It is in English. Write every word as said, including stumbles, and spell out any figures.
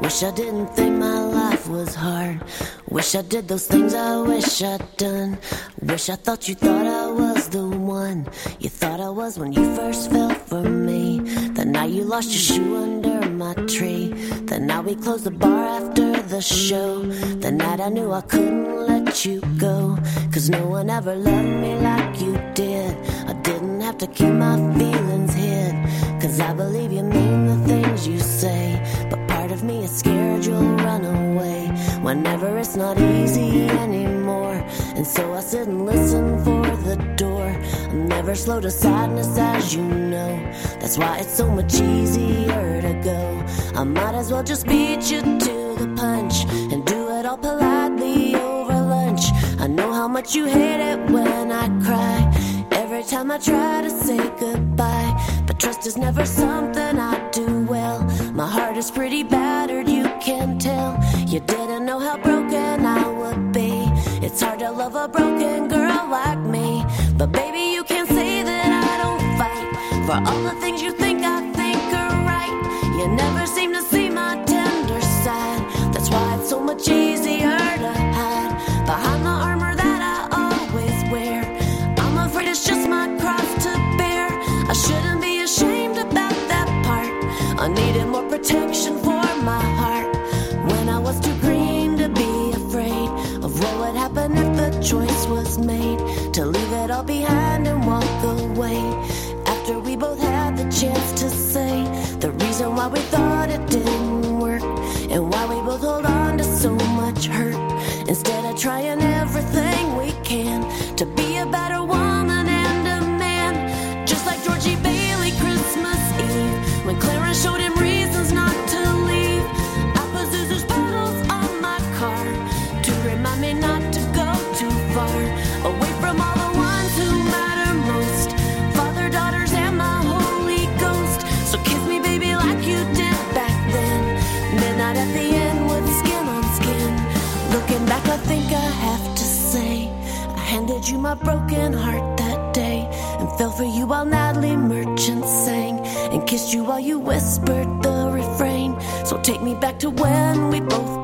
Wish I didn't think my life was hard. Wish I did those things I wish I'd done. Wish I thought you thought I was the one you thought I was when you first fell for me. That night you lost your shoe under my tree. That night we closed the bar after the show. That night I knew I couldn't let you go, 'cause no one ever loved me like you did. I didn't have to keep my feelings hid, 'cause I believe you mean the things you say. But part of me is scared you'll run away whenever it's not easy anymore. And so I sit and listen for the door. I'm never slow to sadness, as you know. That's why it's so much easier to go. I might as well just beat you to the punch and do it all politely over lunch. I know how much you hate it when I cry every time I try to say goodbye. But trust is never something I do well. My heart is pretty battered, you can tell. You didn't know how broken I would be. It's hard to love a broken girl like me. But baby, you can't say that I don't fight for all the things you think I think are right. You never seem to see my tender side. That's why it's so much easier to hide behind the armor that I always wear. I'm afraid it's just my cross to bear. I shouldn't be ashamed about that part. I needed more protection for my heart when I was too green to be afraid of what would happen if the choice was made to leave it all behind and walk away. After we both had the chance to say the reason why we thought it didn't work, and why we both hold on to so much hurt, instead of trying everything we can to be a better woman and a man. Just like Georgie Bailey Christmas Eve, when Clarence showed him reasons not to leave. I put Zuzu's bottles on my car to remind me not to go too far away from all the ones who matter most, father, daughters, and my Holy Ghost. So kiss me, baby, like you did back then. Midnight at the end with skin on skin. Looking back, I think I have to say I handed you my broken heart that day, and fell for you while Natalie Merchant sang, and kissed you while you whispered the refrain. So take me back to when we both